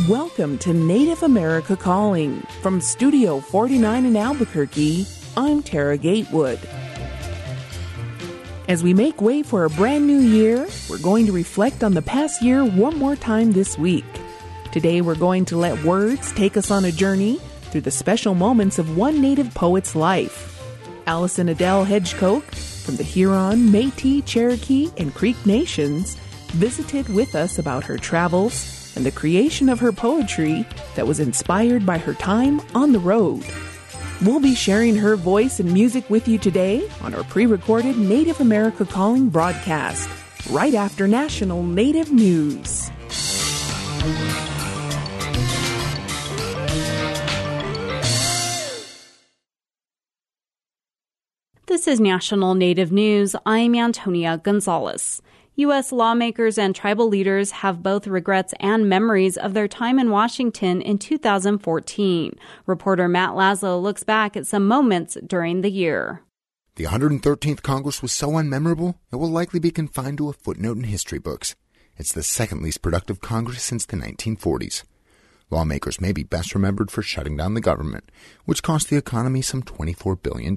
Welcome to Native America Calling. From Studio 49 in Albuquerque, I'm Tara Gatewood. As we make way for a brand new year, we're going to reflect on the past year one more time this week. Today we're going to let words take us on a journey through the special moments of one Native poet's life. Allison Adele Hedgecoke from the Huron, Métis, Cherokee, and Creek Nations visited with us about her travels and the creation of her poetry that was inspired by her time on the road. We'll be sharing her voice and music with you today on our pre-recorded Native America Calling broadcast, right after National Native News. This is National Native News. I'm Antonia Gonzalez. U.S. lawmakers and tribal leaders have both regrets and memories of their time in Washington in 2014. Reporter Matt Laszlo looks back at some moments during the year. The 113th Congress was so unmemorable, it will likely be confined to a footnote in history books. It's the second least productive Congress since the 1940s. Lawmakers may be best remembered for shutting down the government, which cost the economy some $24 billion.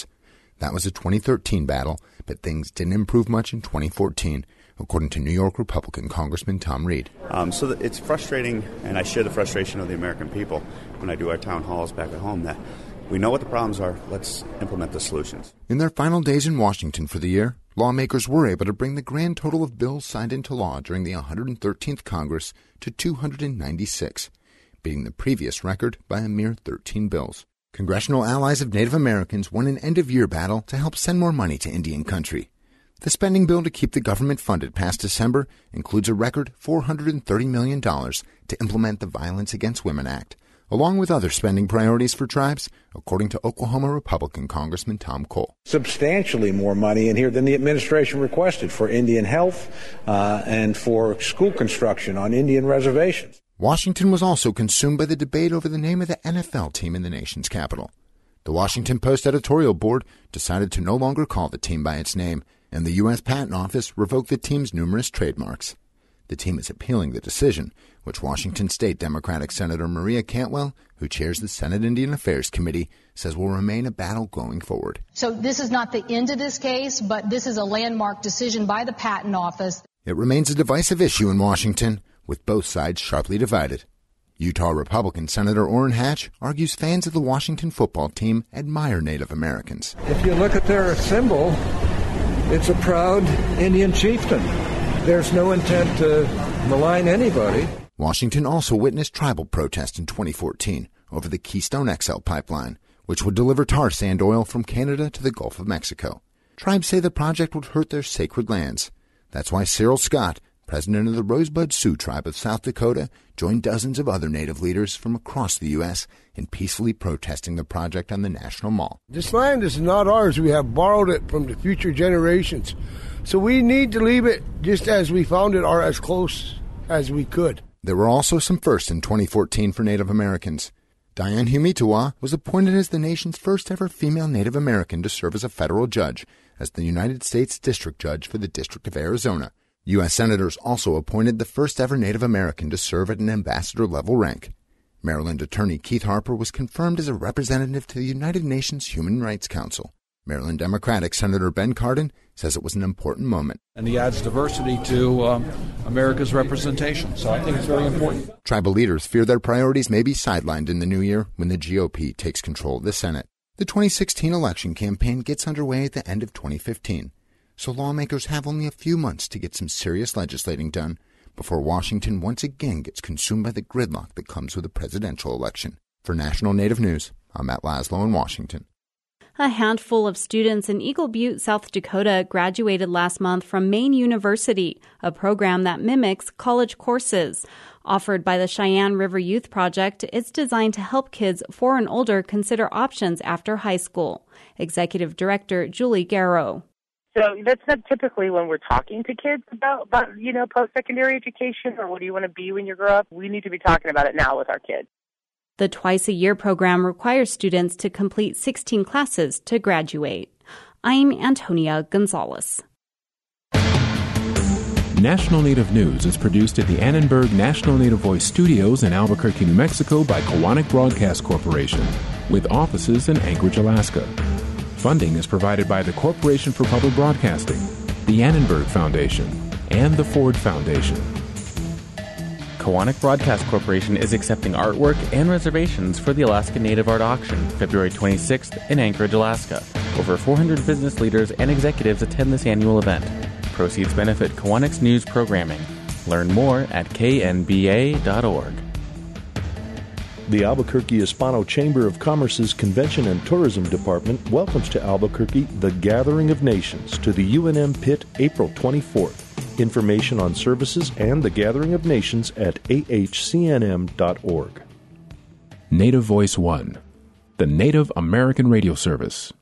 That was a 2013 battle, but things didn't improve much in 2014, according to New York Republican Congressman Tom Reed. So it's frustrating, and I share the frustration of the American people when I do our town halls back at home, that we know what the problems are. Let's implement the solutions. In their final days in Washington for the year, lawmakers were able to bring the grand total of bills signed into law during the 113th Congress to 296, beating the previous record by a mere 13 bills. Congressional allies of Native Americans won an end-of-year battle to help send more money to Indian country. The spending bill to keep the government funded past December includes a record $430 million to implement the Violence Against Women Act, along with other spending priorities for tribes, according to Oklahoma Republican Congressman Tom Cole. Substantially more money in here than the administration requested for Indian health and for school construction on Indian reservations. Washington was also consumed by the debate over the name of the NFL team in the nation's capital. The Washington Post editorial board decided to no longer call the team by its name, and the U.S. Patent Office revoked the team's numerous trademarks. The team is appealing the decision, which Washington State Democratic Senator Maria Cantwell, who chairs the Senate Indian Affairs Committee, says will remain a battle going forward. So this is not the end of this case, but this is a landmark decision by the Patent Office. It remains a divisive issue in Washington, with both sides sharply divided. Utah Republican Senator Orrin Hatch argues fans of the Washington football team admire Native Americans. If you look at their symbol, it's a proud Indian chieftain. There's no intent to malign anybody. Washington also witnessed tribal protest in 2014 over the Keystone XL pipeline, which would deliver tar sand oil from Canada to the Gulf of Mexico. Tribes say the project would hurt their sacred lands. That's why Cyril Scott, president of the Rosebud Sioux Tribe of South Dakota, joined dozens of other Native leaders from across the U.S. in peacefully protesting the project on the National Mall. This land is not ours. We have borrowed it from the future generations. So we need to leave it just as we found it or as close as we could. There were also some firsts in 2014 for Native Americans. Diane Humitawa was appointed as the nation's first ever female Native American to serve as a federal judge, as the United States District Judge for the District of Arizona. U.S. Senators also appointed the first ever Native American to serve at an ambassador-level rank. Maryland Attorney Keith Harper was confirmed as a representative to the United Nations Human Rights Council. Maryland Democratic Senator Ben Cardin says it was an important moment. And he adds diversity to America's representation, so I think it's very important. Tribal leaders fear their priorities may be sidelined in the new year when the GOP takes control of the Senate. The 2016 election campaign gets underway at the end of 2015. So lawmakers have only a few months to get some serious legislating done before Washington once again gets consumed by the gridlock that comes with a presidential election. For National Native News, I'm Matt Laszlo in Washington. A handful of students in Eagle Butte, South Dakota graduated last month from Maine University, a program that mimics college courses. Offered by the Cheyenne River Youth Project, it's designed to help kids 4 and older consider options after high school. Executive Director Julie Garrow. So that's not typically when we're talking to kids about post-secondary education or what do you want to be when you grow up. We need to be talking about it now with our kids. The twice-a-year program requires students to complete 16 classes to graduate. I'm Antonia Gonzalez. National Native News is produced at the Annenberg National Native Voice Studios in Albuquerque, New Mexico by Koahnic Broadcast Corporation, with offices in Anchorage, Alaska. Funding is provided by the Corporation for Public Broadcasting, the Annenberg Foundation, and the Ford Foundation. Koahnic Broadcast Corporation is accepting artwork and reservations for the Alaska Native Art Auction, February 26th in Anchorage, Alaska. Over 400 business leaders and executives attend this annual event. Proceeds benefit Koahnic's news programming. Learn more at knba.org. The Albuquerque Hispano Chamber of Commerce's Convention and Tourism Department welcomes to Albuquerque the Gathering of Nations to the UNM Pit April 24th. Information on services and the Gathering of Nations at ahcnm.org. Native Voice One, the Native American radio service.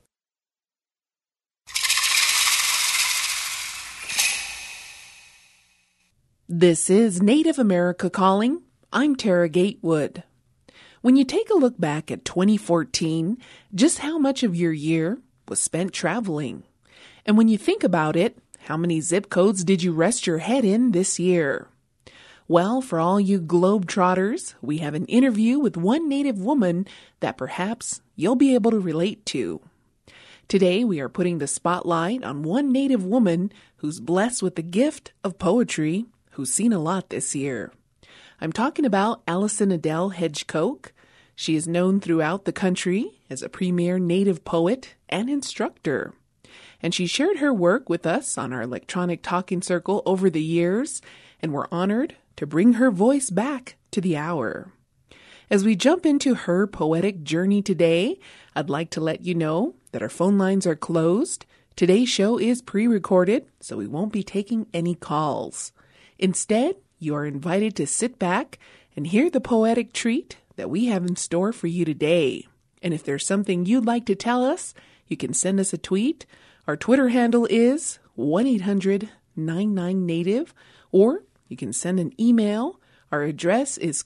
This is Native America Calling. I'm Tara Gatewood. When you take a look back at 2014, just how much of your year was spent traveling? And when you think about it, how many zip codes did you rest your head in this year? Well, for all you globetrotters, we have an interview with one Native woman that perhaps you'll be able to relate to. Today, we are putting the spotlight on one Native woman who's blessed with the gift of poetry, who's seen a lot this year. I'm talking about Allison Adele Hedgecoke. She is known throughout the country as a premier Native poet and instructor. And she shared her work with us on our electronic talking circle over the years, and we're honored to bring her voice back to the hour. As we jump into her poetic journey today, I'd like to let you know that our phone lines are closed. Today's show is pre-recorded, so we won't be taking any calls. Instead, you are invited to sit back and hear the poetic treat that we have in store for you today. And if there's something you'd like to tell us, you can send us a tweet. Our Twitter handle is 1-800-99-NATIVE, or you can send an email. Our address is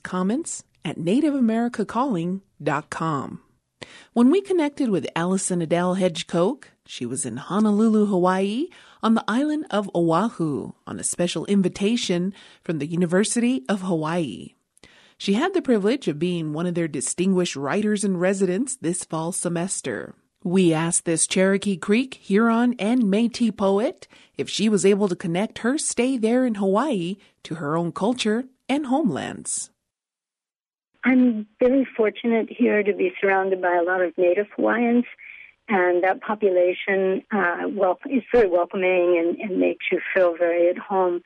comments@nativeamericacalling.com. When we connected with Allison Adele Hedgecoke, she was in Honolulu, Hawaii, on the island of Oahu, on a special invitation from the University of Hawaii. She had the privilege of being one of their distinguished writers in residence this fall semester. We asked this Cherokee Creek, Huron, and Métis poet if she was able to connect her stay there in Hawaii to her own culture and homelands. I'm very fortunate here to be surrounded by a lot of Native Hawaiians, and that population is very welcoming and makes you feel very at home.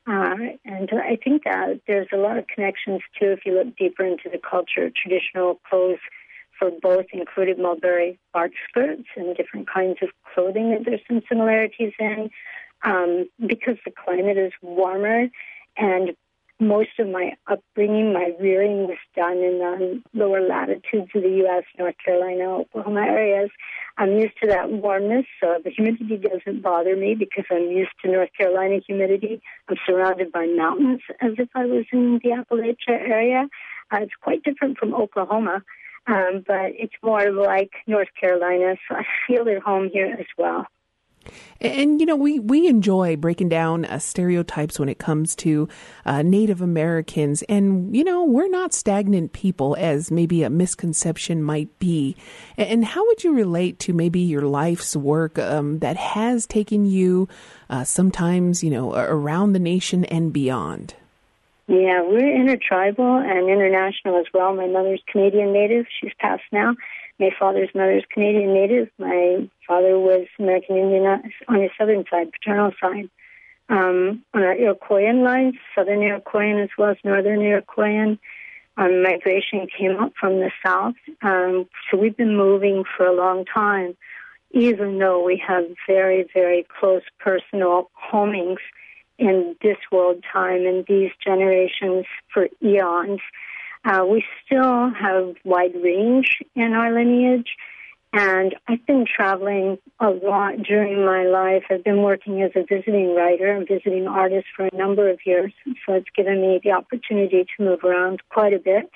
And I think that there's a lot of connections, too, if you look deeper into the culture. Traditional clothes for both included mulberry bark skirts and different kinds of clothing that there's some similarities in, because the climate is warmer, and most of my upbringing, my rearing was done in the lower latitudes of the U.S., North Carolina, Oklahoma areas. I'm used to that warmness, so the humidity doesn't bother me because I'm used to North Carolina humidity. I'm surrounded by mountains as if I was in the Appalachia area. It's quite different from Oklahoma, but it's more like North Carolina, so I feel at home here as well. And, you know, we enjoy breaking down stereotypes when it comes to Native Americans. And, you know, we're not stagnant people as maybe a misconception might be. And how would you relate to maybe your life's work that has taken you sometimes, you know, around the nation and beyond? Yeah, we're intertribal and international as well. My mother's Canadian Native. She's passed now. My father's mother's Canadian Native. My father was American Indian on his southern side, paternal side. On our Iroquoian lines, southern Iroquoian as well as northern Iroquoian, migration came up from the south. So we've been moving for a long time, even though we have very, very close personal homings in this world time and these generations for eons. We still have wide range in our lineage, and I've been traveling a lot during my life. I've been working as a visiting writer and visiting artist for a number of years, so it's given me the opportunity to move around quite a bit.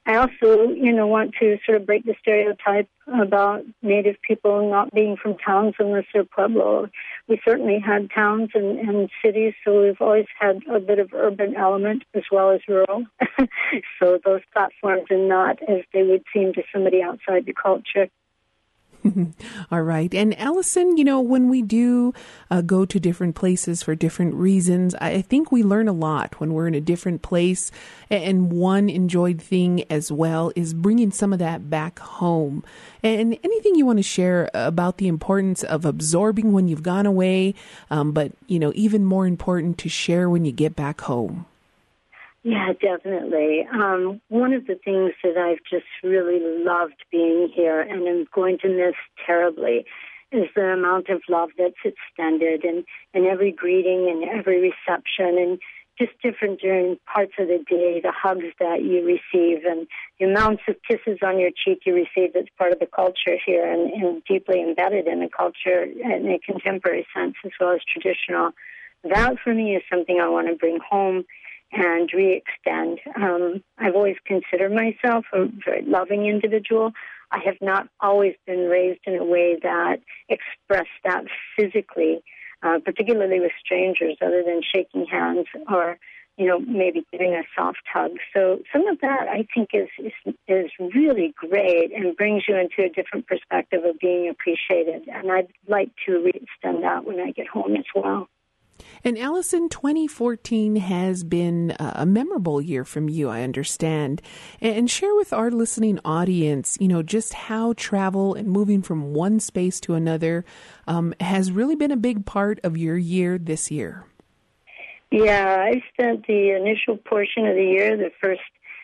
I also, want to sort of break the stereotype about Native people not being from towns unless they're Pueblo. We certainly had towns and cities, so we've always had a bit of urban element as well as rural. So those platforms are not as they would seem to somebody outside the culture. All right. And Allison, when we do go to different places for different reasons, I think we learn a lot when we're in a different place. And one enjoyed thing as well is bringing some of that back home. And anything you want to share about the importance of absorbing when you've gone away, but, even more important to share when you get back home? Yeah, definitely. One of the things that I've just really loved being here and am going to miss terribly is the amount of love that's extended and every greeting and every reception and just different during parts of the day, the hugs that you receive and the amounts of kisses on your cheek you receive that's part of the culture here and deeply embedded in the culture in a contemporary sense as well as traditional. That, for me, is something I want to bring home and re-extend. I've always considered myself a very loving individual. I have not always been raised in a way that expressed that physically, particularly with strangers, other than shaking hands or, maybe giving a soft hug. So some of that, I think, is really great and brings you into a different perspective of being appreciated. And I'd like to re-extend that when I get home as well. And Allison, 2014 has been a memorable year from you, I understand. And share with our listening audience, just how travel and moving from one space to another has really been a big part of your year this year. Yeah, I spent the initial portion of the year, the first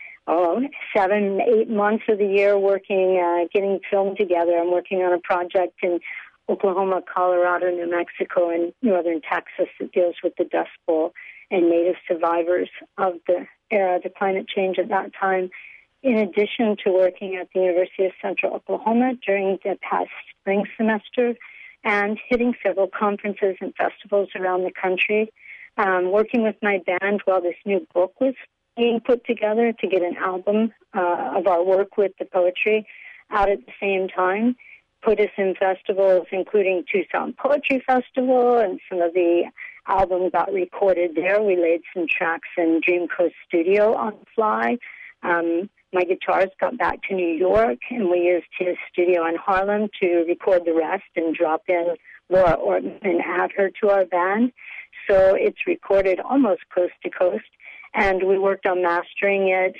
7-8 months of the year working, getting film together. I'm working on a project in Oklahoma, Colorado, New Mexico, and northern Texas that deals with the Dust Bowl and Native survivors of the era, the climate change at that time, in addition to working at the University of Central Oklahoma during the past spring semester and hitting several conferences and festivals around the country, working with my band while this new book was being put together to get an album of our work with the poetry out at the same time. Put us in festivals, including Tucson Poetry Festival, and some of the albums got recorded there. We laid some tracks in Dream Coast Studio on the fly. My guitarist got back to New York, and we used his studio in Harlem to record the rest and drop in Laura Orton and add her to our band. So it's recorded almost coast to coast, and we worked on mastering it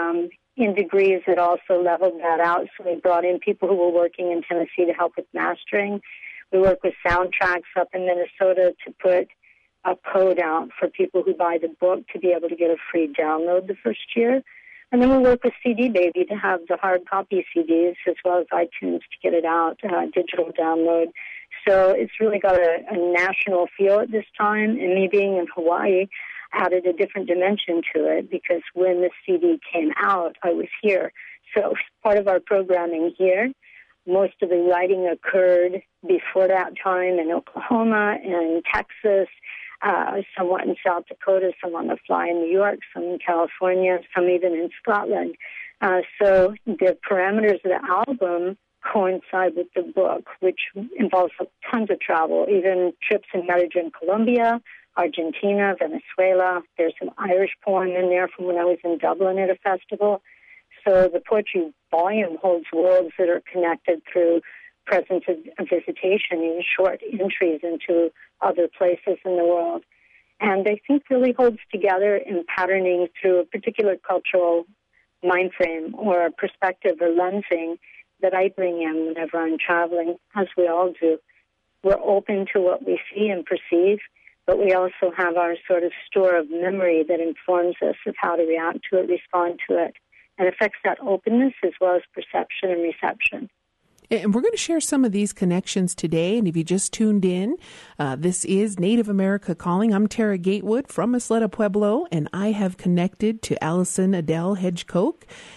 in degrees that also leveled that out. So we brought in people who were working in Tennessee to help with mastering. We work with Soundtracks up in Minnesota to put a code out for people who buy the book to be able to get a free download the first year. And then we work with CD Baby to have the hard copy CDs as well as iTunes to get it out, digital download. So it's really got a national feel at this time. And me being in Hawaii added a different dimension to it because when the CD came out, I was here. So part of our programming here, most of the writing occurred before that time in Oklahoma and Texas, somewhat in South Dakota, some on the fly in New York, some in California, some even in Scotland. So the parameters of the album coincide with the book, which involves tons of travel, even trips in Medellin, Colombia, Argentina, Venezuela. There's an Irish poem in there from when I was in Dublin at a festival. So the poetry volume holds worlds that are connected through presence of visitation, even short entries into other places in the world. And I think really holds together in patterning through a particular cultural mind frame or perspective or lensing that I bring in whenever I'm traveling, as we all do. We're open to what we see and perceive, but we also have our sort of store of memory that informs us of how to react to it, respond to it, and affects that openness as well as perception and reception. And we're going to share some of these connections today. And if you just tuned in, this is Native America Calling. I'm Tara Gatewood from Isleta Pueblo, and I have connected to Allison Adele Hedgecoke.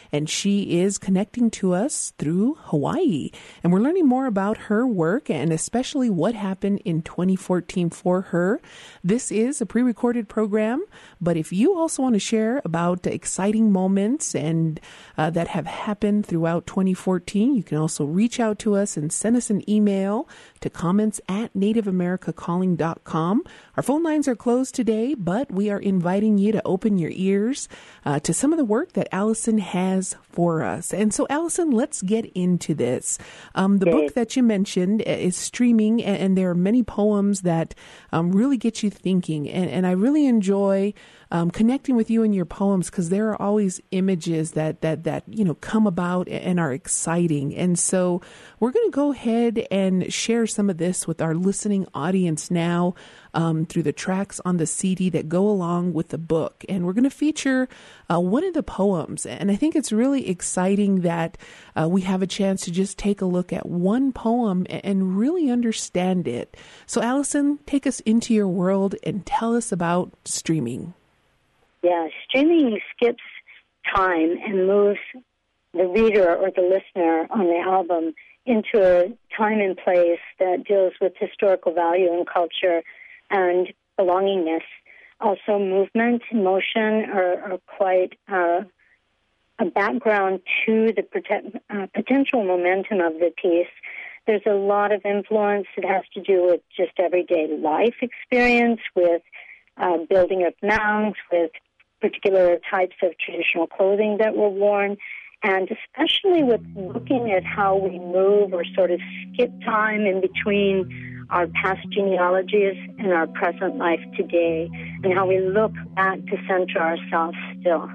and she is connecting to us through Hawaii. And we're learning more about her work and especially what happened in 2014 for her. This is a pre-recorded program, but if you also want to share about exciting moments and that have happened throughout 2014, you can also reach out to us and send us an email to comments@nativeamericacalling.com. Our phone lines are closed today, but we are inviting you to open your ears to some of the work that Allison has for us. And so, Allison, let's get into this. The book that you mentioned is streaming, and there are many poems that really get you thinking. And I really enjoy connecting with you and your poems because there are always images that come about and are exciting. And so we're going to go ahead and share some of this with our listening audience now through the tracks on the CD that go along with the book. And we're going to feature one of the poems. And I think it's really exciting that we have a chance to just take a look at one poem and really understand it. So, Allison, take us into your world and tell us about streaming. Yeah, streaming skips time and moves the reader or the listener on the album into a time and place that deals with historical value and culture and belongingness. Also, movement and motion are quite a background to the potential momentum of the piece. There's a lot of influence that has to do with just everyday life experience, with building of mounds, with particular types of traditional clothing that were worn, and especially with looking at how we move or sort of skip time in between our past genealogies and our present life today, and how we look back to center ourselves still.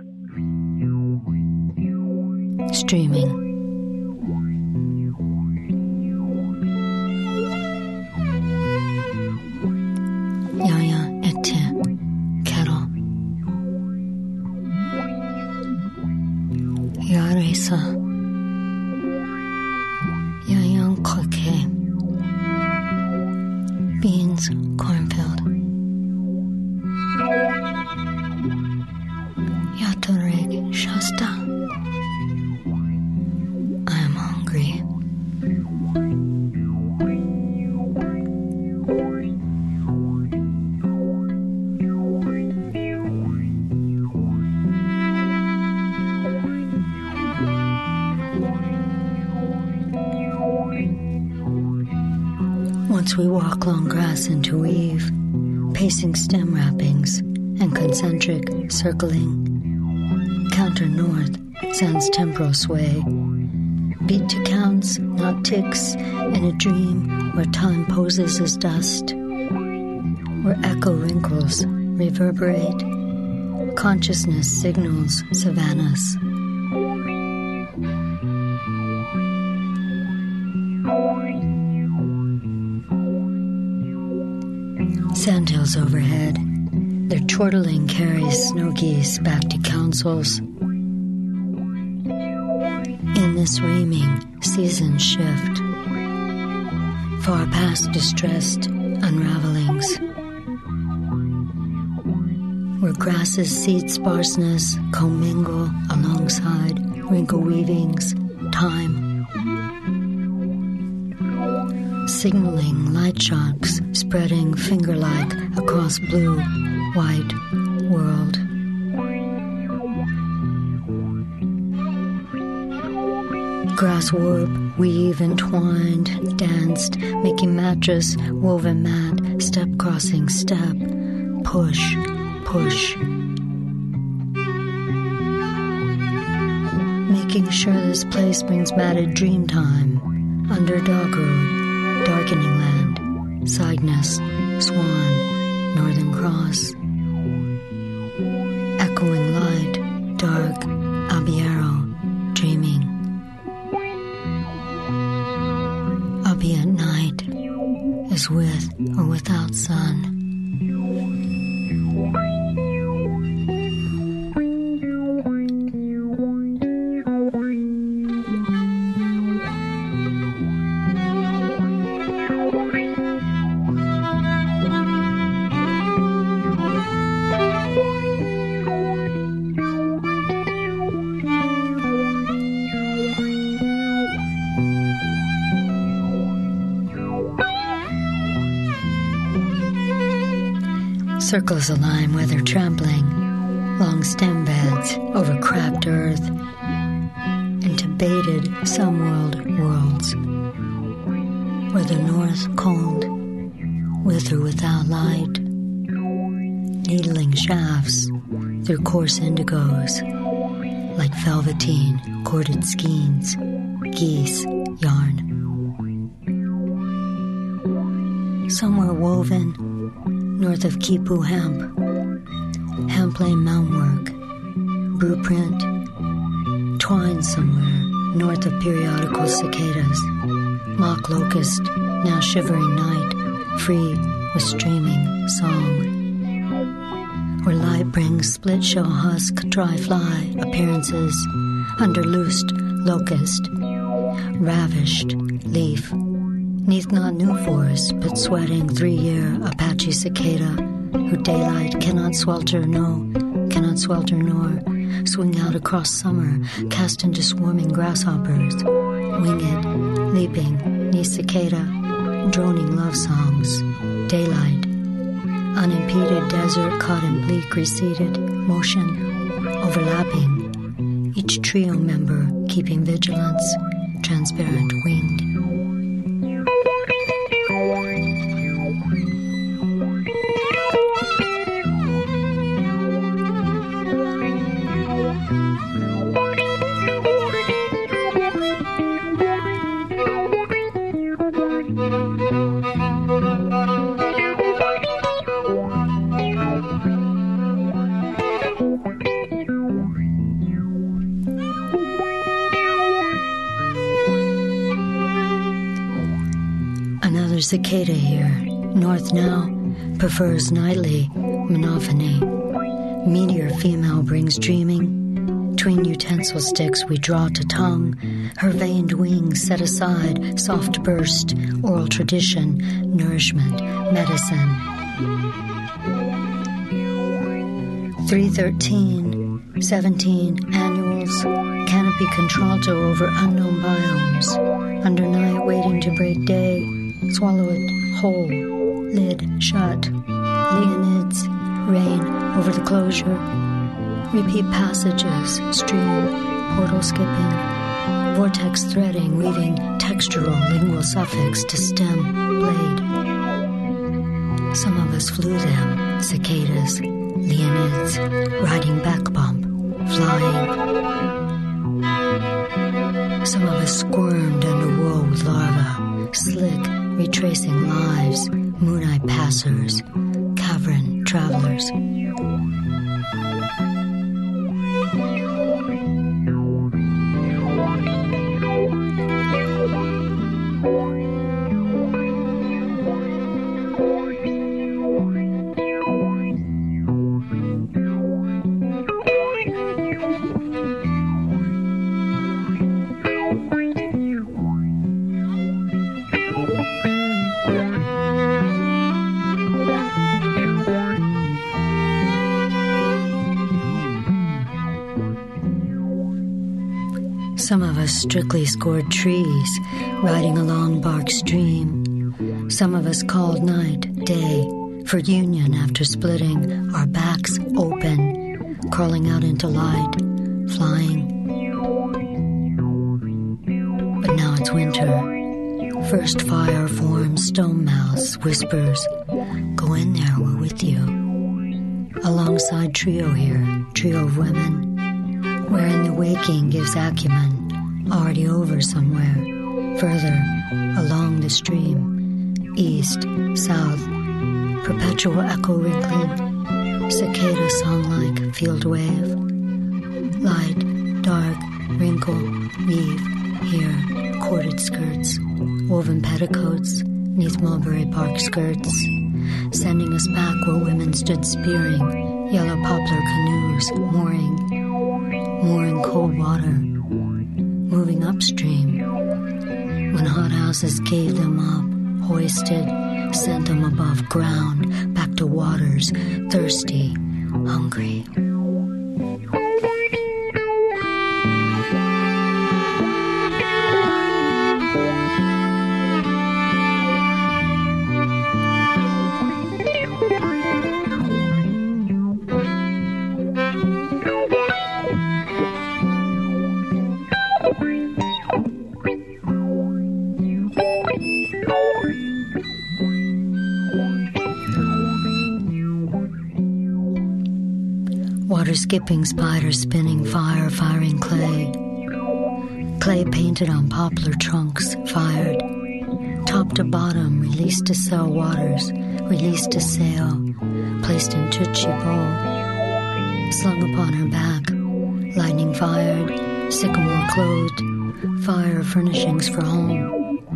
Streaming. Yaya ete kettle. Yaresa. Yayan croquet. Beans, cornfield. Yatoreg Shasta. I am hungry. Once we walk long grass into weave, pacing stem wrappings and concentric circling. Counter north, sands temporal sway. Beat to counts, not ticks, in a dream where time poses as dust. Where echo wrinkles reverberate. Consciousness signals savannas. Sandhills overhead, their chortling carries snow geese back to councils. In this reaming, seasons shift, far past distressed unravelings. Where grasses seed sparseness commingle alongside wrinkle weavings, time. Signaling light sharks spreading finger-like across blue, white world. Grass warp, weave, entwined, danced, making mattress, woven mat, step crossing step, push, push. Making sure this place brings matted dream time, underdog road. Darkening land, Cygnus, Swan, Northern Cross. Echoing light, dark, Abiero, dreaming. Abi at night is with or without sun. Circles align where they're trampling, long stem beds over cracked earth, into baited some-world worlds, where the north cold, with or without light, needling shafts through coarse indigos, like velveteen corded skeins, geese yarn. Somewhere woven north of Kipu hemp, hemp-lane moundwork, blueprint, twine somewhere north of periodical cicadas, mock locust, now shivering night, free with streaming song. Where light brings split shell husk, dry fly appearances under loosed locust, ravished leaf. Neath not new forest, but sweating 3-year Apache cicada, who daylight cannot swelter nor swing out across summer, cast into swarming grasshoppers, winged, leaping, neath cicada, droning love songs, daylight, unimpeded desert caught in bleak receded motion, overlapping, each trio member keeping vigilance, transparent winged. Cicada here, north now, prefers nightly monophony. Meteor female brings dreaming. Tween utensil sticks we draw to tongue. Her veined wings set aside, soft burst, oral tradition, nourishment, medicine. 313, 17 annuals, canopy contralto over unknown biomes. Under night waiting to break day. Swallow it whole, lid shut. Leonids reign over the closure. Repeat passages, stream, portal skipping, vortex threading, weaving textural lingual suffix to stem blade. Some of us flew them, cicadas, Leonids, riding back bump, flying. Some of us squirmed under wool with larvae, slick, retracing lives, moon-eyed passers, cavern travelers. Some of us strictly scored trees, riding along bark stream. Some of us called night day, for union after splitting, our backs open, crawling out into light, flying. But now it's winter. First fire forms, stone mouths, whispers, go in there, we're with you. Alongside trio here, trio of women, wherein the waking gives acumen, already over somewhere, further, along the stream, east, south, perpetual echo wrinkling, cicada song-like field wave, light, dark, wrinkle, weave, here, corded skirts, woven petticoats, neath mulberry bark skirts, sending us back where women stood spearing, yellow poplar canoes, mooring cold water, moving upstream. When hothouses gave them up, hoisted, sent them above ground, back to waters, thirsty, hungry. Water skipping, spider spinning, fire firing clay. Clay painted on poplar trunks, fired. Top to bottom, released to sell waters, released to sail, placed in Tootsie Bowl. Slung upon her back, lightning fired, sycamore clothed, fire furnishings for home.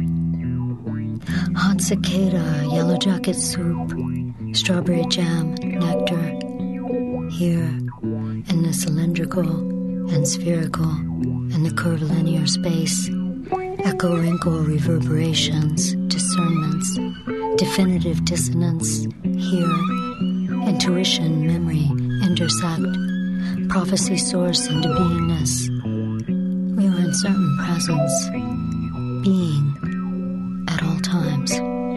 Hot cicada, yellow jacket soup, strawberry jam, nectar. Here, in the cylindrical and spherical and the curvilinear space, echo wrinkle reverberations, discernments, definitive dissonance. Here, intuition, memory, intersect, prophecy source into beingness. We are in certain presence, being at all times.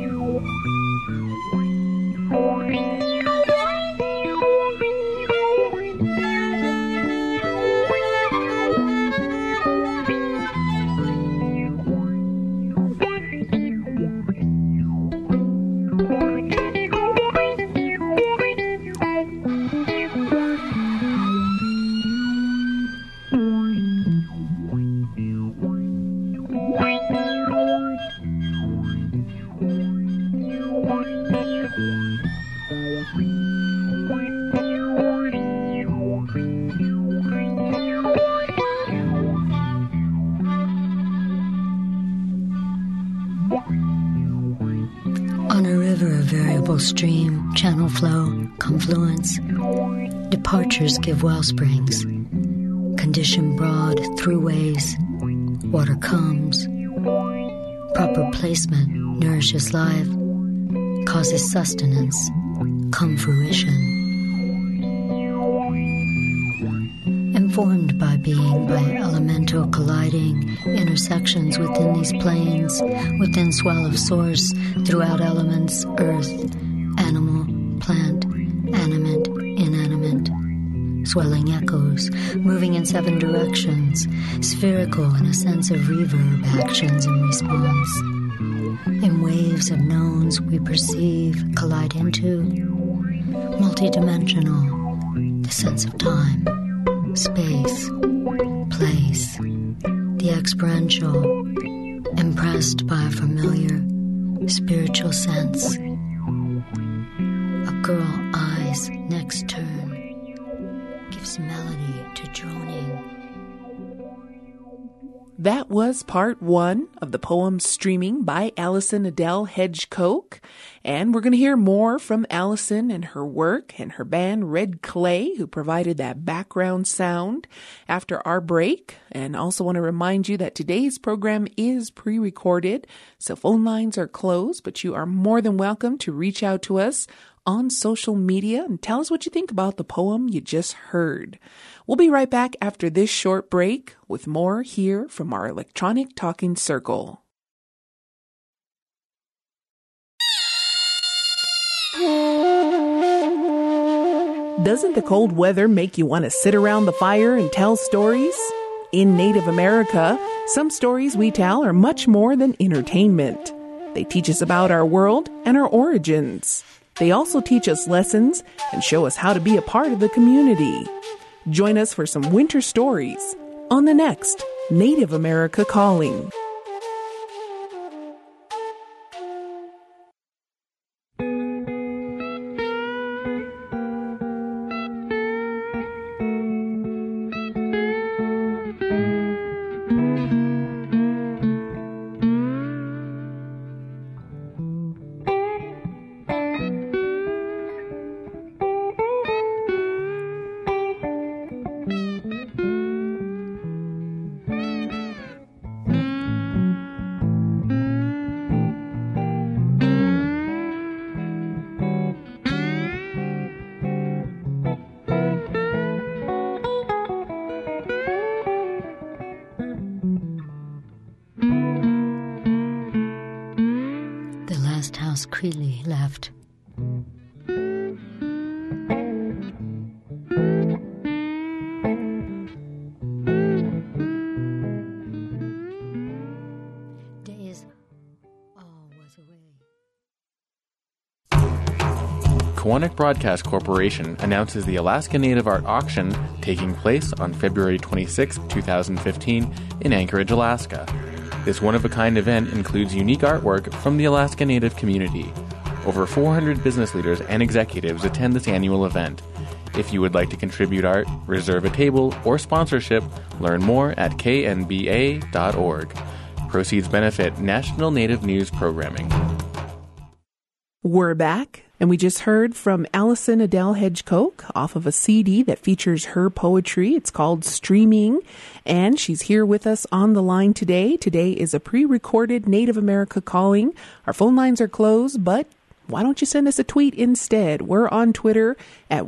Stream, channel flow, confluence. Departures give well springs. Condition broad throughways. Water comes. Proper placement nourishes life, causes sustenance, come fruition. Informed by being, by elemental colliding, intersections within these planes, within swell of source, throughout elements, earth, animal, plant, animate, inanimate, swelling echoes, moving in 7 directions, spherical in a sense of reverb, actions and response. In waves of knowns we perceive, collide into, multidimensional, the sense of time, space, place, the experiential, impressed by a familiar, spiritual sense. A girl eyes next turn, gives melody to droning. That was part 1 of the poem Streaming by Alison Adele Hedge-Koch. And we're going to hear more from Alison and her work and her band Red Clay, who provided that background sound after our break. And also want to remind you that today's program is pre-recorded, so phone lines are closed, but you are more than welcome to reach out to us on social media and tell us what you think about the poem you just heard. We'll be right back after this short break with more here from our Electronic Talking Circle. Doesn't the cold weather make you want to sit around the fire and tell stories? In Native America, some stories we tell are much more than entertainment. They teach us about our world and our origins. They also teach us lessons and show us how to be a part of the community. Join us for some winter stories on the next Native America Calling. Creeley left. Kowanik Broadcast Corporation announces the Alaska Native Art Auction taking place on February 26, 2015 in Anchorage, Alaska. This one-of-a-kind event includes unique artwork from the Alaska Native community. Over 400 business leaders and executives attend this annual event. If you would like to contribute art, reserve a table, or sponsorship, learn more at knba.org. Proceeds benefit National Native News Programming. We're back, and we just heard from Allison Adele Hedgecoke off of a CD that features her poetry. It's called Streaming, and she's here with us on the line today. Today is a pre-recorded Native America Calling. Our phone lines are closed, but why don't you send us a tweet instead? We're on Twitter at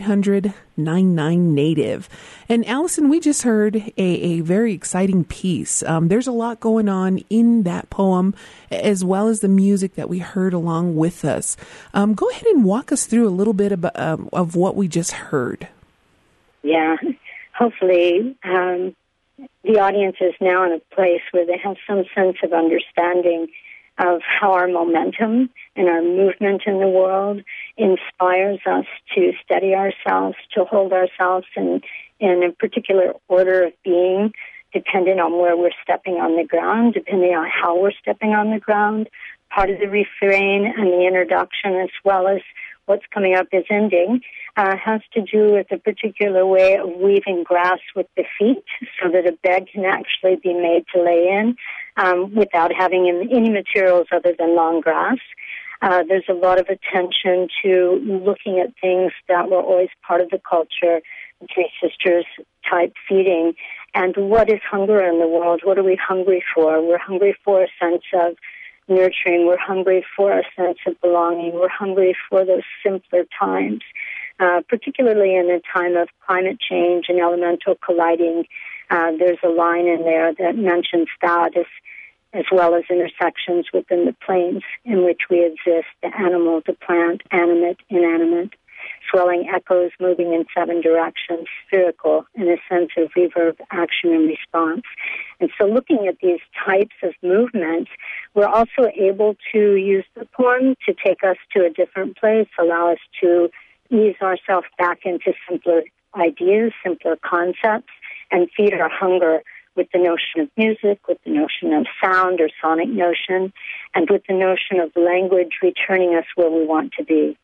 1-800-99-NATIVE. And Allison, we just heard a very exciting piece. There's a lot going on in that poem, as well as the music that we heard along with us. Go ahead and walk us through a little bit of what we just heard. Yeah, hopefully the audience is now in a place where they have some sense of understanding of how our momentum and our movement in the world inspires us to steady ourselves, to hold ourselves in a particular order of being, depending on where we're stepping on the ground, depending on how we're stepping on the ground. Part of the refrain and the introduction, as well as what's coming up as ending, has to do with a particular way of weaving grass with the feet so that a bed can actually be made to lay in without having any materials other than long grass. There's a lot of attention to looking at things that were always part of the culture, the Three Sisters type feeding, and what is hunger in the world? What are we hungry for? We're hungry for a sense of nurturing. We're hungry for a sense of belonging. We're hungry for those simpler times, particularly in a time of climate change and elemental colliding. There's a line in there that mentions that as well as intersections within the planes in which we exist, the animal, the plant, animate, inanimate, swelling echoes moving in 7 directions, spherical, in a sense of reverb, action, and response. And so looking at these types of movements, we're also able to use the poem to take us to a different place, allow us to ease ourselves back into simpler ideas, simpler concepts, and feed our hunger with the notion of music, with the notion of sound or sonic notion, and with the notion of language returning us where we want to be.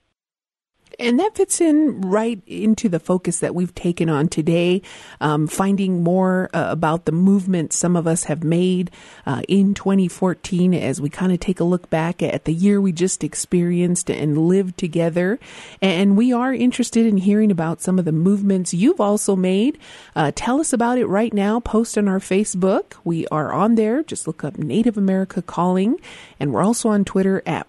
And that fits in right into the focus that we've taken on today, finding more about the movement some of us have made in 2014 as we kind of take a look back at the year we just experienced and lived together. And we are interested in hearing about some of the movements you've also made. Tell us about it right now. Post on our Facebook. We are on there. Just look up Native America Calling. And we're also on Twitter at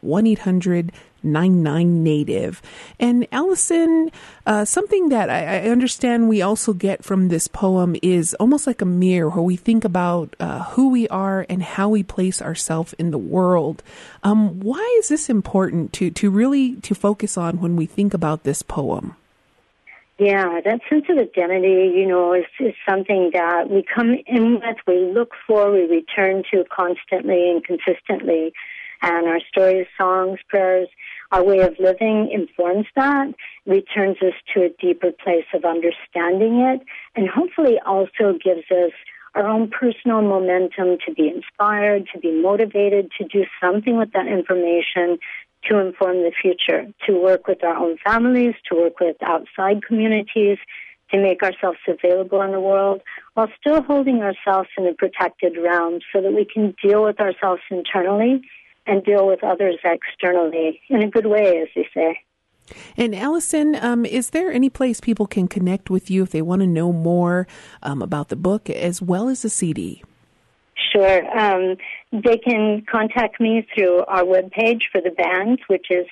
1-800-99-NATIVE. And Allison, something that I understand we also get from this poem is almost like a mirror where we think about who we are and how we place ourselves in the world. Why is this important to really focus on when we think about this poem? Yeah, that sense of identity, is something that we come in with, we look for, we return to constantly and consistently. And our stories, songs, prayers, our way of living informs that, returns us to a deeper place of understanding it, and hopefully also gives us our own personal momentum to be inspired, to be motivated, to do something with that information to inform the future, to work with our own families, to work with outside communities, to make ourselves available in the world, while still holding ourselves in a protected realm so that we can deal with ourselves internally and deal with others externally in a good way, as they say. And Allison, is there any place people can connect with you if they want to know more about the book as well as the CD? Sure. They can contact me through our webpage for the band, which is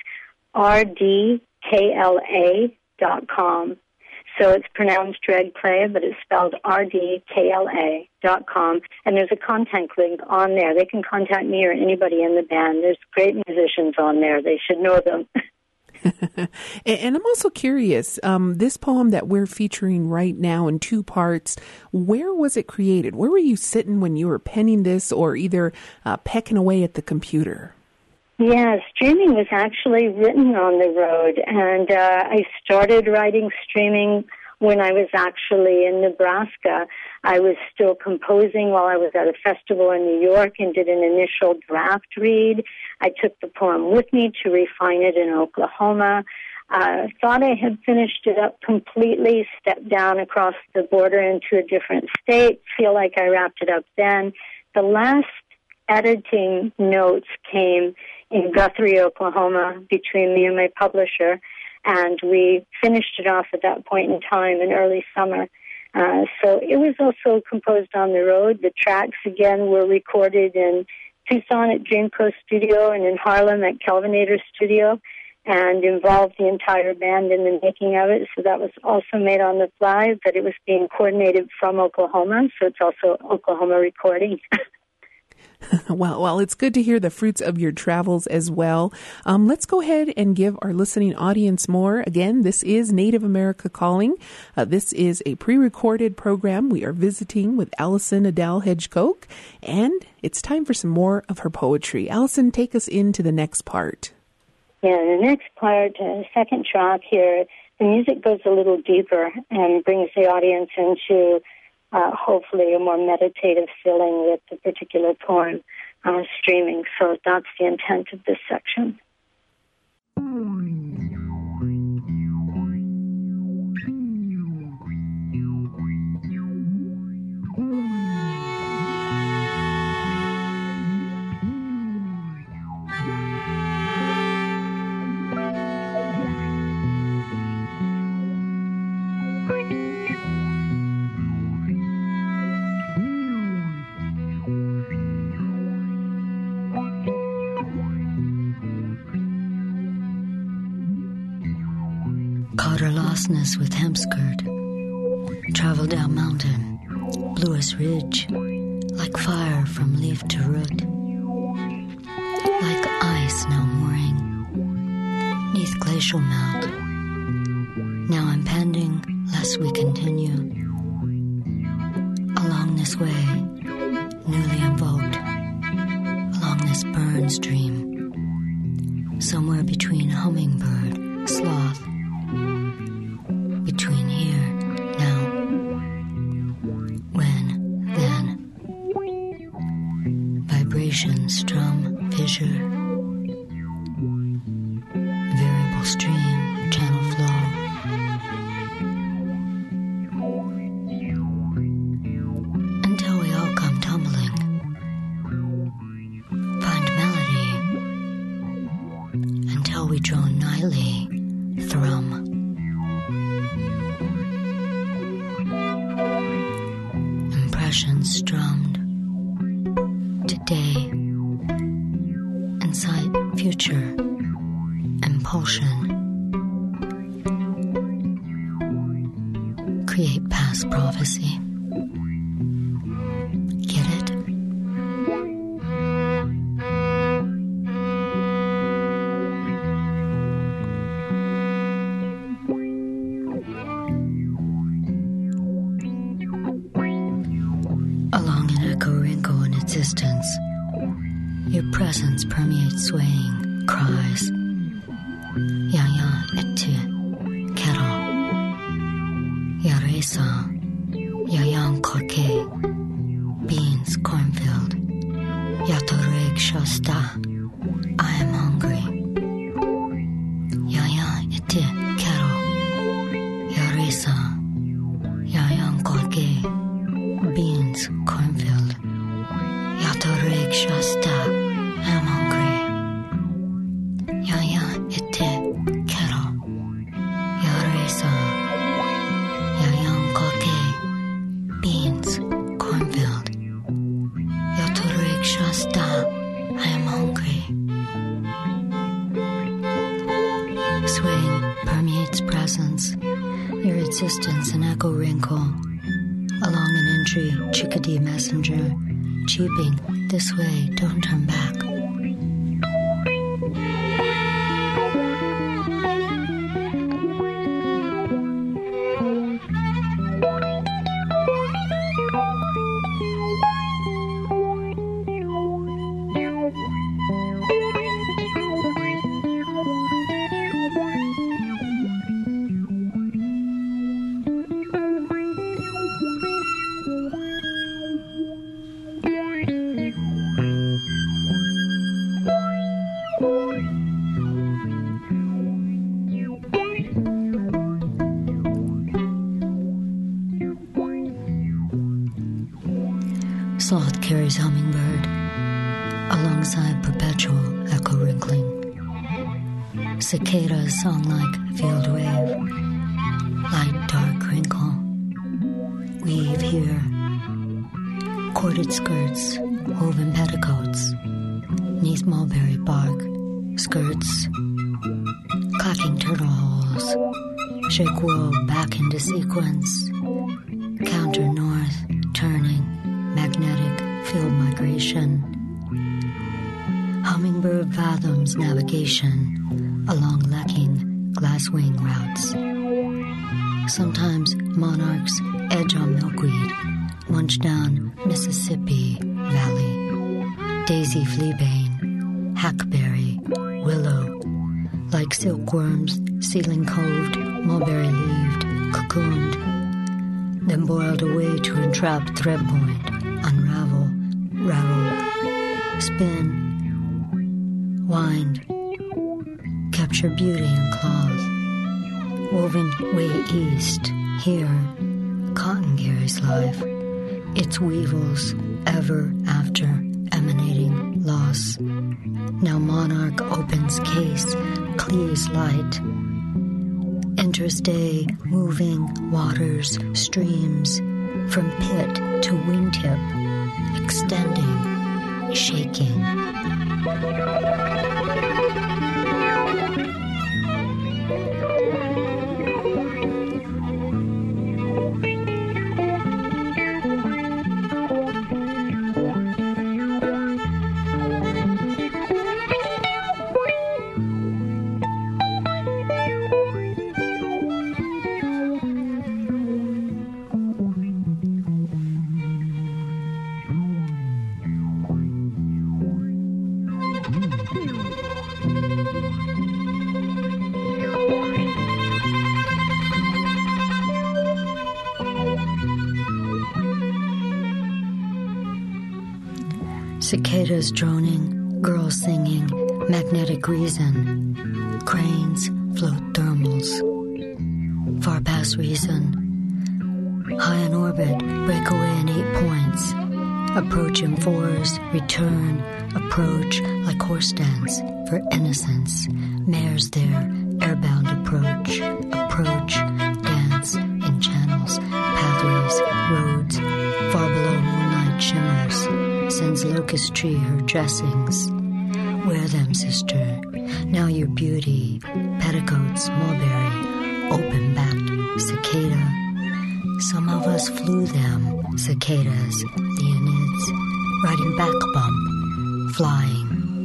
rdkla.com. So it's pronounced Red Clay, but it's spelled rdkla.com. And there's a contact link on there. They can contact me or anybody in the band. There's great musicians on there. They should know them. And I'm also curious, this poem that we're featuring right now in 2 parts, where was it created? Where were you sitting when you were penning this or either pecking away at the computer? Yeah, streaming was actually written on the road, and I started writing streaming when I was actually in Nebraska. I was still composing while I was at a festival in New York and did an initial draft read. I took the poem with me to refine it in Oklahoma. Thought I had finished it up completely, stepped down across the border into a different state, feel like I wrapped it up then. The last editing notes came in Guthrie, Oklahoma, between me and my publisher, and we finished it off at that point in time in early summer. So it was also composed on the road. The tracks, again, were recorded in Tucson at Dreamcoast Studio and in Harlem at Kelvinator Studio, and involved the entire band in the making of it. So that was also made on the fly, but it was being coordinated from Oklahoma, so it's also Oklahoma recording. Well, it's good to hear the fruits of your travels as well. Let's go ahead and give our listening audience more. Again, this is Native America Calling. This is a pre-recorded program. We are visiting with Allison Adele Hedgecoke, and it's time for some more of her poetry. Allison, take us into the next part. Yeah, the next part, second track here, the music goes a little deeper and brings the audience into hopefully a more meditative feeling with the particular poem streaming. So that's the intent of this section. Caught her lostness with hemp skirt. Traveled down mountain, bluest ridge, like fire from leaf to root. Like ice now mooring, neath glacial melt. Now impending, lest we continue. Along this way, newly invoked. Along this burn stream. Somewhere between hummingbird, sloth. Between here, now, when, then. Vibration, strum, fissure. Variable stream, channel flow. Until we all come tumbling. Find melody. Until we drone nightly, thrum. Strummed today, insight, future, impulsion, create past prophecy. Get it? Existence, your presence permeates swaying cries. Yaya eti kero, yaresa, yayan koke, beans cornfield, yatoreg shasta. I am hungry. Yaya eti kero, yaresa, yayan koke, beans cornfield. Yatoreg Shasta, I'm hungry. Yaya ete kero. Yaresa. Yayan koke. Beans, cornfield. Yatoreg Shasta, I am hungry. Swing permeates presence, your existence an echo wrinkle. Along an entry, chickadee messenger. Cheeping, this way, don't turn back. carries hummingbird alongside perpetual echo wrinkling. Cicadas song like field wave, light dark wrinkle. Weave here, corded skirts, woven petticoats, neath mulberry bark, skirts, clacking turtle holes, shake world back into sequence, counter north, turning, magnetic field migration. Hummingbird fathoms navigation along lacking glasswing routes. Sometimes monarchs edge on milkweed, munch down Mississippi Valley. Daisy fleabane, hackberry, willow, like silkworms, ceiling coved, mulberry-leaved, cocooned, then boiled away to entrapped thread point, unravel, rattle, spin, wind, capture beauty in cloth, woven way east, here, cotton carries life, its weevils ever after emanating loss. Now monarch opens case, cleaves light, enters day, moving waters, streams, from pit to wingtip, extending, shaking. Cicadas droning, girls singing, magnetic reason. Cranes float thermals. Far past reason. High in orbit, break away in 8 points. Approach in 4s, return, approach like horse dance for innocence. Mares there, airbound approach, dance in channels, pathways, roads, far below moonlight shimmers. Sends locust tree her dressings. Wear them, sister. Now your beauty, petticoats, mulberry, open-backed cicada. Some of us flew them, cicadas, the enids, riding back bump, flying.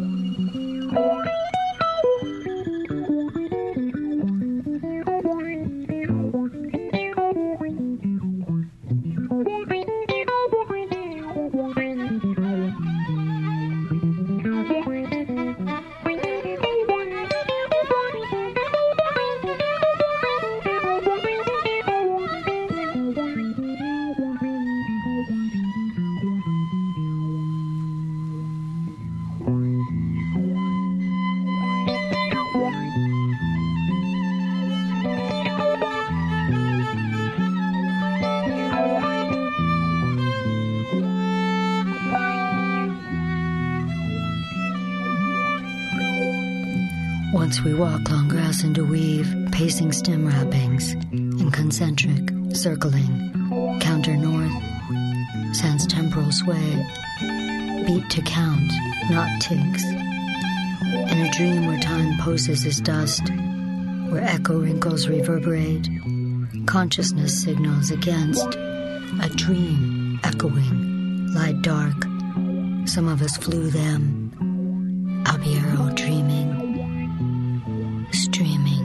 Once we walk long grass into weave, pacing stem wrappings, in concentric, circling, counter north, sans temporal sway, beat to count, not ticks. In a dream where time poses as dust, where echo wrinkles reverberate, consciousness signals against, a dream echoing, light dark. Some of us flew them, Albiero dreaming. Streaming.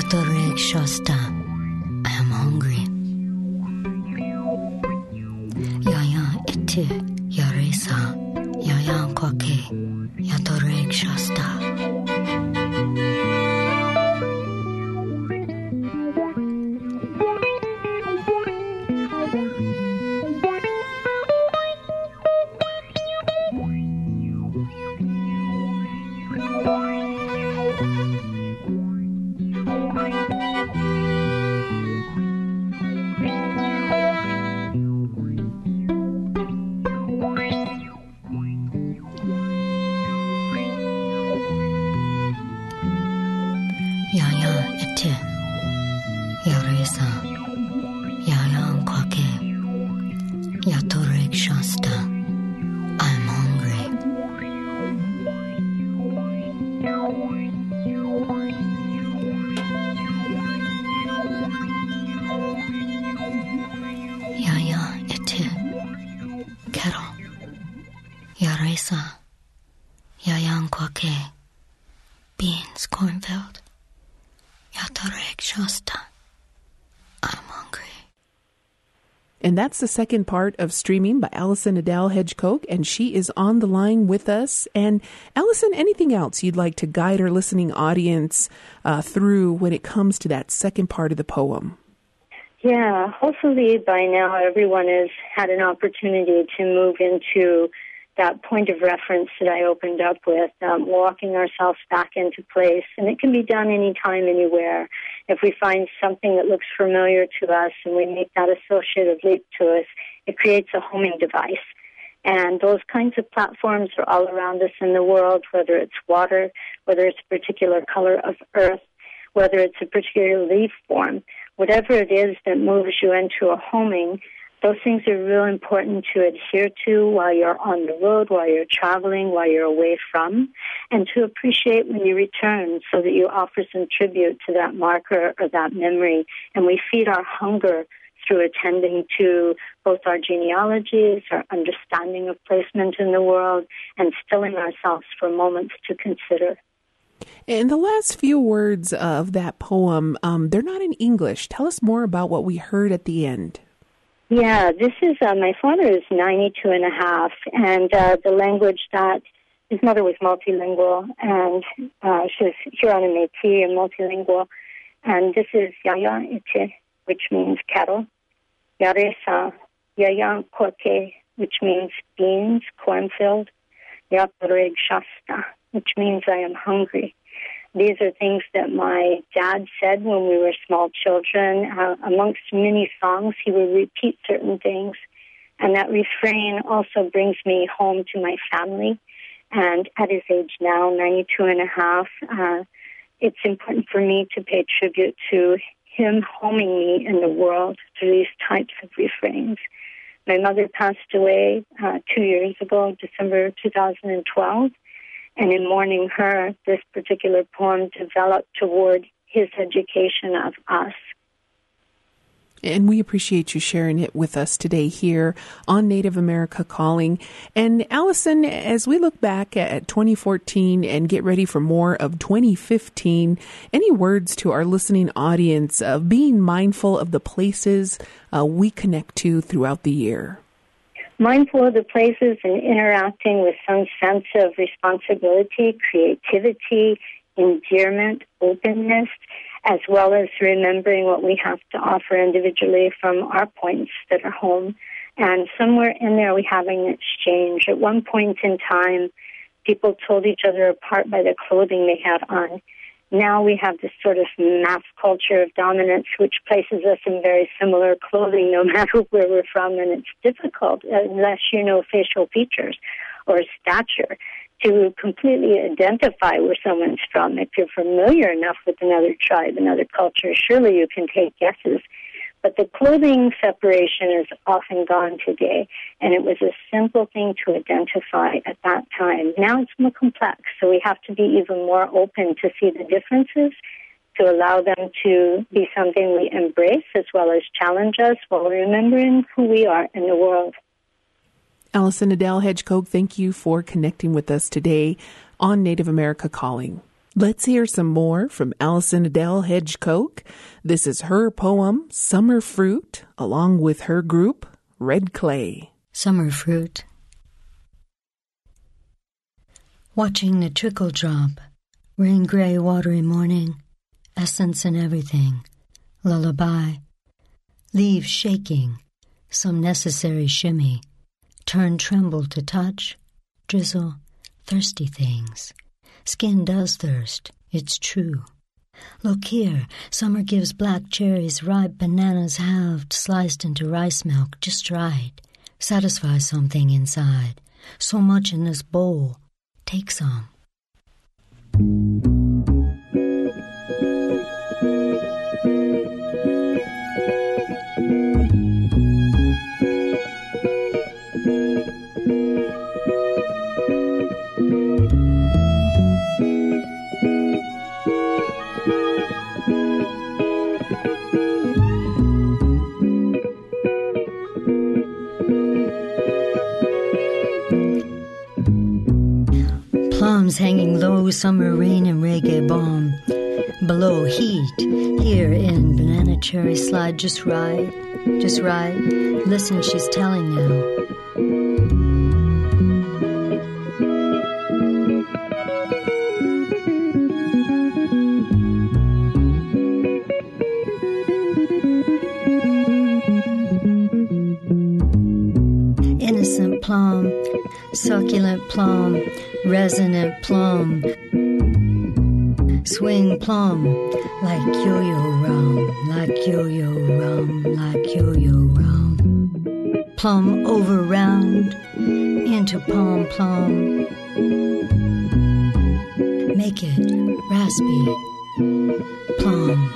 Yatoreg Shasta, I am hungry. Yaya iti, yaresa, yaya kwake, yatoreg Shasta. Yaya iti, yaresa, yaya kwake, yatoreg Shasta. I'm hungry. Yaya iti, kettle, yaresa, yaya kwake, beans, cornfield. Yatoreg Shasta. I'm hungry. And that's the second part of Streaming by Allison Adele Hedgecoke, and she is on the line with us. And Allison, anything else you'd like to guide our listening audience through when it comes to that second part of the poem? Yeah, hopefully by now everyone has had an opportunity to move into that point of reference that I opened up with, walking ourselves back into place. And it can be done anytime, anywhere. If we find something that looks familiar to us and we make that associative leap to us, it creates a homing device. And those kinds of platforms are all around us in the world, whether it's water, whether it's a particular color of earth, whether it's a particular leaf form. Whatever it is that moves you into a homing, those things are real important to adhere to while you're on the road, while you're traveling, while you're away from, and to appreciate when you return so that you offer some tribute to that marker or that memory. And we feed our hunger through attending to both our genealogies, our understanding of placement in the world, and stilling ourselves for moments to consider. And the last few words of that poem, they're not in English. Tell us more about what we heard at the end. Yeah, this is, my father is 92 and a half, and the language that his mother was multilingual, and she was Huron and Métis and multilingual, and this is Yaya Ite, which means cattle, Yaresa, Yaya Koke, which means beans, cornfield, Yatoreg Shasta, which means I am hungry. These are things that my dad said when we were small children. Amongst many songs, he would repeat certain things. And that refrain also brings me home to my family. And at his age now, 92 and a half, it's important for me to pay tribute to him homing me in the world through these types of refrains. My mother passed away 2 years ago, December 2012. And in mourning her, this particular poem developed toward his education of us. And we appreciate you sharing it with us today here on Native America Calling. And Allison, as we look back at 2014 and get ready for more of 2015, any words to our listening audience of being mindful of the places we connect to throughout the year? Mindful of the places and interacting with some sense of responsibility, creativity, endearment, openness, as well as remembering what we have to offer individually from our points that are home. And somewhere in there we have an exchange. At one point in time, people told each other apart by the clothing they had on. Now we have this sort of mass culture of dominance, which places us in very similar clothing no matter where we're from, and it's difficult, unless you know facial features or stature, to completely identify where someone's from. If you're familiar enough with another tribe, another culture, surely you can take guesses. But the clothing separation is often gone today, and it was a simple thing to identify at that time. Now it's more complex, so we have to be even more open to see the differences, to allow them to be something we embrace as well as challenge us while remembering who we are in the world. Allison Adele Hedgecoke, thank you for connecting with us today on Native America Calling. Let's hear some more from Alison Adele Hedgecoke. This is her poem, Summer Fruit, along with her group, Red Clay. Summer Fruit. Watching the trickle drop, rain-gray, watery morning, essence in everything, lullaby, leaves shaking, some necessary shimmy, turn tremble to touch, drizzle, thirsty things. Skin does thirst, it's true. Look here, summer gives black cherries, ripe bananas halved, sliced into rice milk, just right. Satisfy something inside. So much in this bowl. Take some. Plums hanging low, summer rain and reggae balm. Below, heat, here in banana cherry slide, just right, just right. Listen, she's telling now. Innocent plum, succulent plum, resonant plum, swing plum, like yo-yo rum, like yo-yo rum, like yo-yo rum. Plum over round, into palm plum. Make it raspy, plum.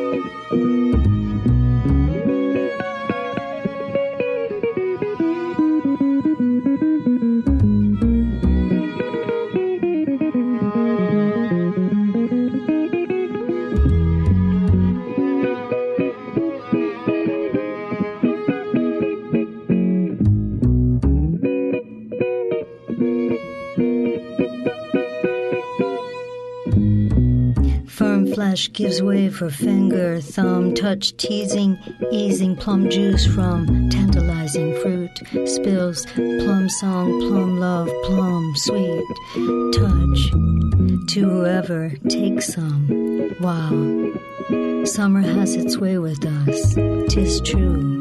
Flesh gives way for finger, thumb, touch, teasing, easing plum juice from tantalizing fruit, spills, plum song, plum love, plum sweet, touch, to whoever takes some, wow, summer has its way with us, 'tis true.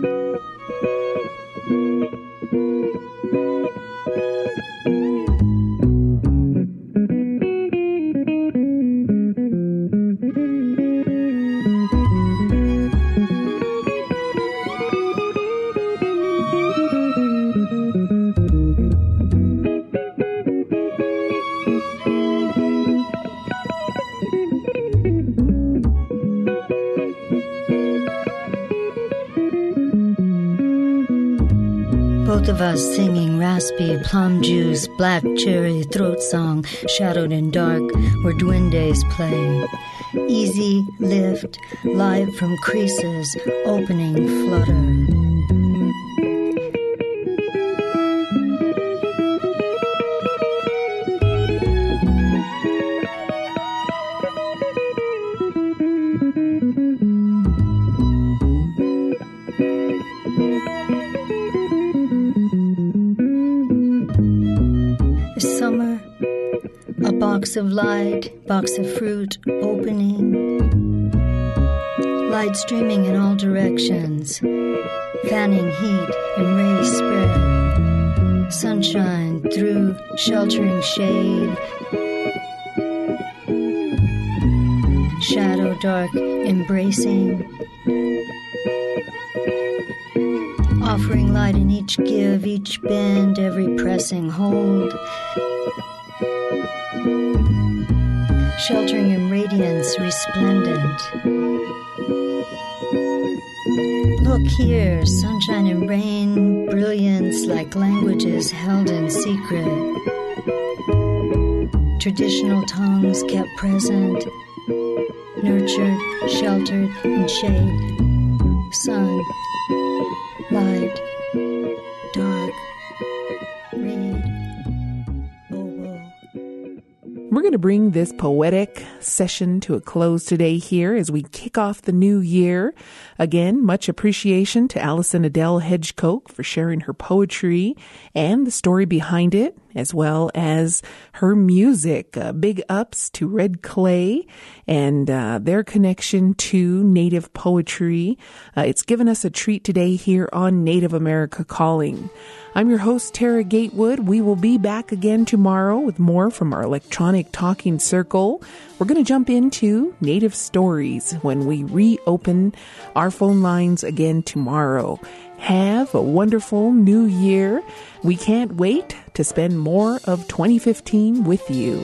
Both of us singing raspy plum juice, black cherry throat song, shadowed in dark where duendes play. Easy lift, light from creases, opening flutter. Summer, a box of light, box of fruit opening, light streaming in all directions, fanning heat and rays spread, sunshine through sheltering shade, shadow dark embracing, offering light in each give, each bend, every pressing hold, sheltering in radiance resplendent. Look here, sunshine and rain, brilliance like languages held in secret. Traditional tongues kept present, nurtured, sheltered in shade, sun, light, dark, reed, oboe. we're going to bring this poetic session to a close today here as we kick off the new year. Again, much appreciation to Allison Adele Hedgecoke for sharing her poetry and the story behind it, as well as her music. Big ups to Red Clay and their connection to Native poetry. It's given us a treat today here on Native America Calling. I'm your host, Tara Gatewood. We will be back again tomorrow with more from our electronic talking circle. We're going to jump into Native stories when we reopen our phone lines again tomorrow. Have a wonderful new year. We can't wait to spend more of 2015 with you.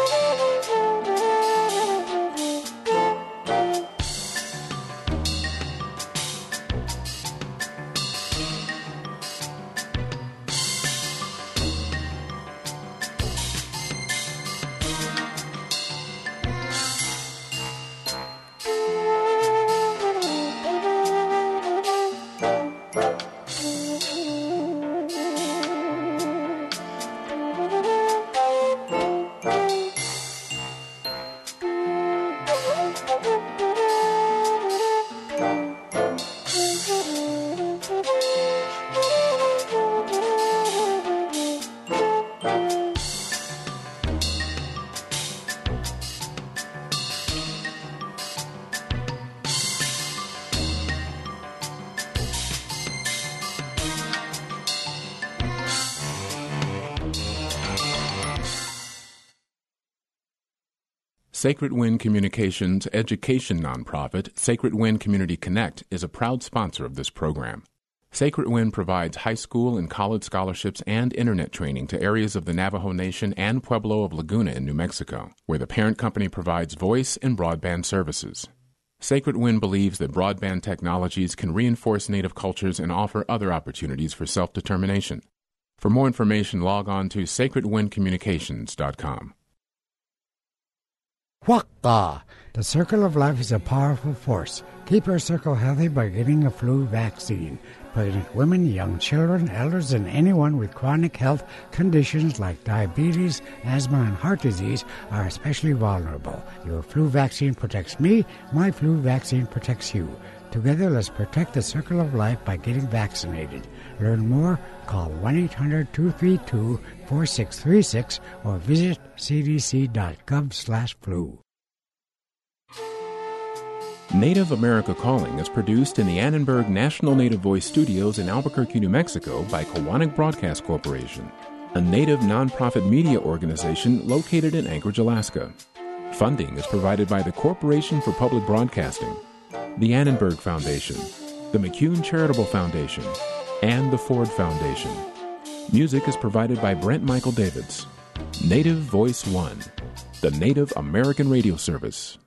Sacred Wind Communications education nonprofit Sacred Wind Community Connect is a proud sponsor of this program. Sacred Wind provides high school and college scholarships and internet training to areas of the Navajo Nation and Pueblo of Laguna in New Mexico, where the parent company provides voice and broadband services. Sacred Wind believes that broadband technologies can reinforce Native cultures and offer other opportunities for self-determination. For more information, log on to sacredwindcommunications.com. Waka! The circle of life is a powerful force. Keep your circle healthy by getting a flu vaccine. Pregnant women, young children, elders, and anyone with chronic health conditions like diabetes, asthma, and heart disease are especially vulnerable. Your flu vaccine protects me. My flu vaccine protects you. Together, let's protect the circle of life by getting vaccinated. Learn more, call 1-800-232-4636 or visit cdc.gov/flu. Native America Calling is produced in the Annenberg National Native Voice Studios in Albuquerque, New Mexico by Kowanik Broadcast Corporation, a Native nonprofit media organization located in Anchorage, Alaska. Funding is provided by the Corporation for Public Broadcasting, the Annenberg Foundation, the McCune Charitable Foundation, and the Ford Foundation. Music is provided by Brent Michael Davids. Native Voice One, the Native American Radio Service.